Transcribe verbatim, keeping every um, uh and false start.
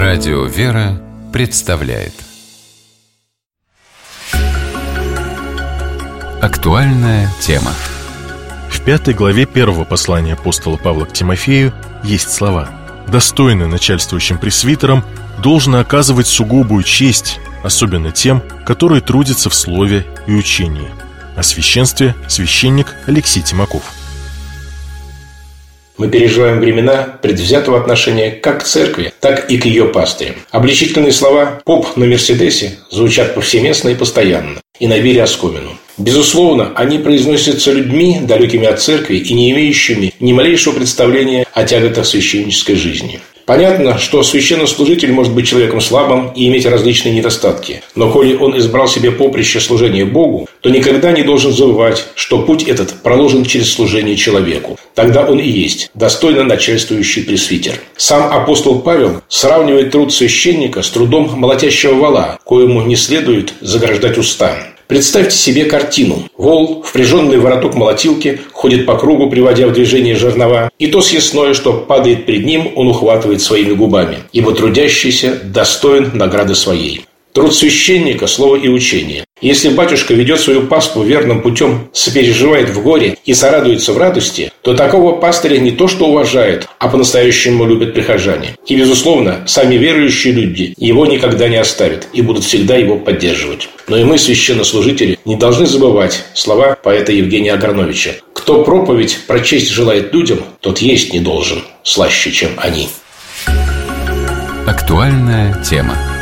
Радио «Вера» представляет актуальная тема. В пятой главе первого послания апостола Павла к Тимофею есть слова: «Достойный начальствующим пресвитерам должен оказывать сугубую честь, особенно тем, которые трудятся в слове и учении». О священстве священник Алексей Тимаков. Мы переживаем времена предвзятого отношения как к церкви, так и к ее пастырям. Обличительные слова «поп на Мерседесе» звучат повсеместно и постоянно, и на вере оскомину. Безусловно, они произносятся людьми, далекими от церкви и не имеющими ни малейшего представления о тяготах священнической жизни. Понятно, что священнослужитель может быть человеком слабым и иметь различные недостатки. Но коли он избрал себе поприще служения Богу, то никогда не должен забывать, что путь этот проложен через служение человеку. Тогда он и есть достойно начальствующий пресвитер. Сам апостол Павел сравнивает труд священника с трудом молотящего вола, коему не следует заграждать уста. Представьте себе картину. Вол, впряженный в вороток молотилки, ходит по кругу, приводя в движение жернова, и то съестное, что падает пред ним, он ухватывает своими губами, ибо трудящийся достоин награды своей. Труд священника – слово и учение. Если батюшка ведет свою паству верным путем, сопереживает в горе и сорадуется в радости, то такого пастыря не то что уважают, а по-настоящему любят прихожане. И, безусловно, сами верующие люди его никогда не оставят и будут всегда его поддерживать. Но и мы, священнослужители, не должны забывать слова поэта Евгения Аграновича: «Кто проповедь прочесть желает людям, тот есть не должен слаще, чем они». Актуальная тема.